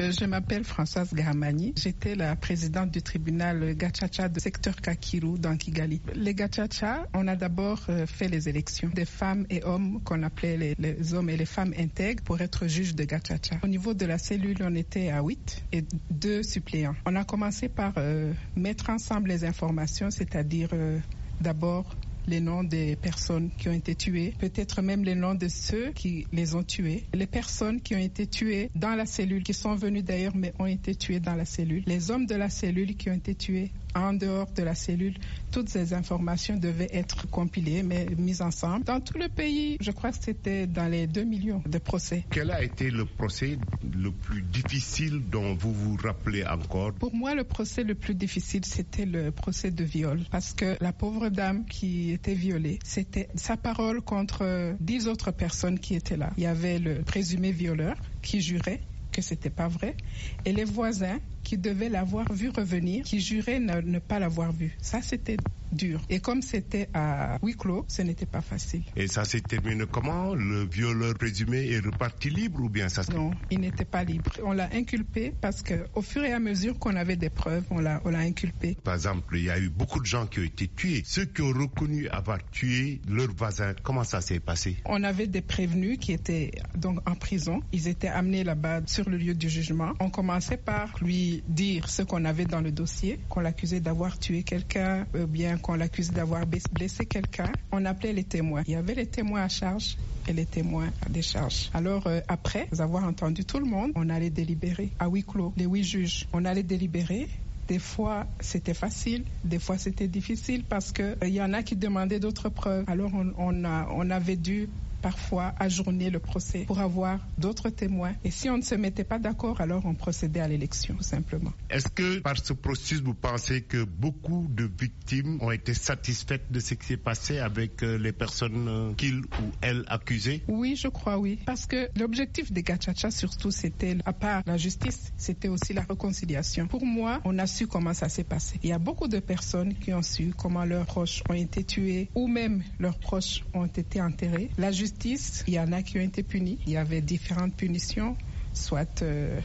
Je m'appelle Françoise Gahamani. J'étais la présidente du tribunal Gacaca de secteur Kakiru dans Kigali. Les Gacaca, on a d'abord fait les élections des femmes et hommes qu'on appelait les hommes et les femmes intègres pour être juges de Gacaca. Au niveau de la cellule, on était à 8 et 2 suppléants. On a commencé par mettre ensemble les informations, c'est-à-dire d'abord les noms des personnes qui ont été tuées, peut-être même les noms de ceux qui les ont tués, les personnes qui ont été tuées dans la cellule, qui sont venues d'ailleurs mais ont été tuées dans la cellule, les hommes de la cellule qui ont été tués en dehors de la cellule. Toutes ces informations devaient être compilées, mais mises ensemble. Dans tout le pays, je crois que c'était dans les 2 millions de procès. Quel a été le procès le plus difficile dont vous vous rappelez encore? Pour moi, le procès le plus difficile, c'était le procès de viol. Parce que la pauvre dame qui était violée, c'était sa parole contre 10 autres personnes qui étaient là. Il y avait le présumé violeur qui jurait que c'était pas vrai, et les voisins qui devaient l'avoir vu revenir, qui juraient ne pas l'avoir vu. Ça, c'était dur. Et comme c'était à huis clos, ce n'était pas facile. Et ça s'est terminé comment? Le violeur présumé est reparti libre ou bien ça? Non, il n'était pas libre. On l'a inculpé parce que au fur et à mesure qu'on avait des preuves, on l'a inculpé. Par exemple, il y a eu beaucoup de gens qui ont été tués. Ceux qui ont reconnu avoir tué leurs voisins, comment ça s'est passé? On avait des prévenus qui étaient donc en prison. Ils étaient amenés là-bas sur le lieu du jugement. On commençait par lui dire ce qu'on avait dans le dossier, qu'on l'accusait d'avoir tué quelqu'un, bien qu'on l'accusait d'avoir blessé quelqu'un. On appelait les témoins. Il y avait les témoins à charge et les témoins à décharge. Alors après avoir entendu tout le monde, on allait délibérer à huis clos, les 8 juges. On allait délibérer. Des fois, c'était facile, des fois, c'était difficile parce que il y en a qui demandaient d'autres preuves. Alors, on avait dû parfois ajourner le procès pour avoir d'autres témoins. Et si on ne se mettait pas d'accord, alors on procédait à l'élection, tout simplement. Est-ce que par ce processus, vous pensez que beaucoup de victimes ont été satisfaites de ce qui s'est passé avec les personnes qu'ils ou elles accusées? Oui, je crois, oui. Parce que l'objectif des Gacaca, surtout, c'était, à part la justice, c'était aussi la réconciliation. Pour moi, on a su comment ça s'est passé. Il y a beaucoup de personnes qui ont su comment leurs proches ont été tués ou même leurs proches ont été enterrés. La justice, il y en a qui ont été punis. Il y avait différentes punitions, soit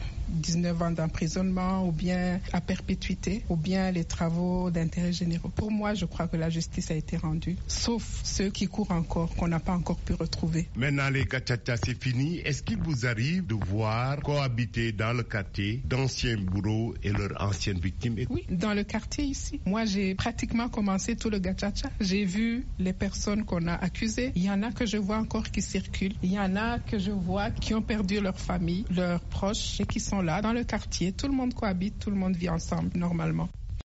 19 ans d'emprisonnement ou bien à perpétuité ou bien les travaux d'intérêt généraux. Pour moi, je crois que la justice a été rendue, sauf ceux qui courent encore, qu'on n'a pas encore pu retrouver. Maintenant, les Gacaca, c'est fini. Est-ce qu'il vous arrive de voir cohabiter dans le quartier d'anciens bourreaux et leurs anciennes victimes? Oui, dans le quartier ici. Moi, j'ai pratiquement commencé tout le Gacaca. J'ai vu les personnes qu'on a accusées. Il y en a que je vois encore qui circulent. Il y en a que je vois qui ont perdu leur famille, leurs proches et qui sont là dans le quartier. Tout le monde cohabite, tout le monde vit ensemble normalement.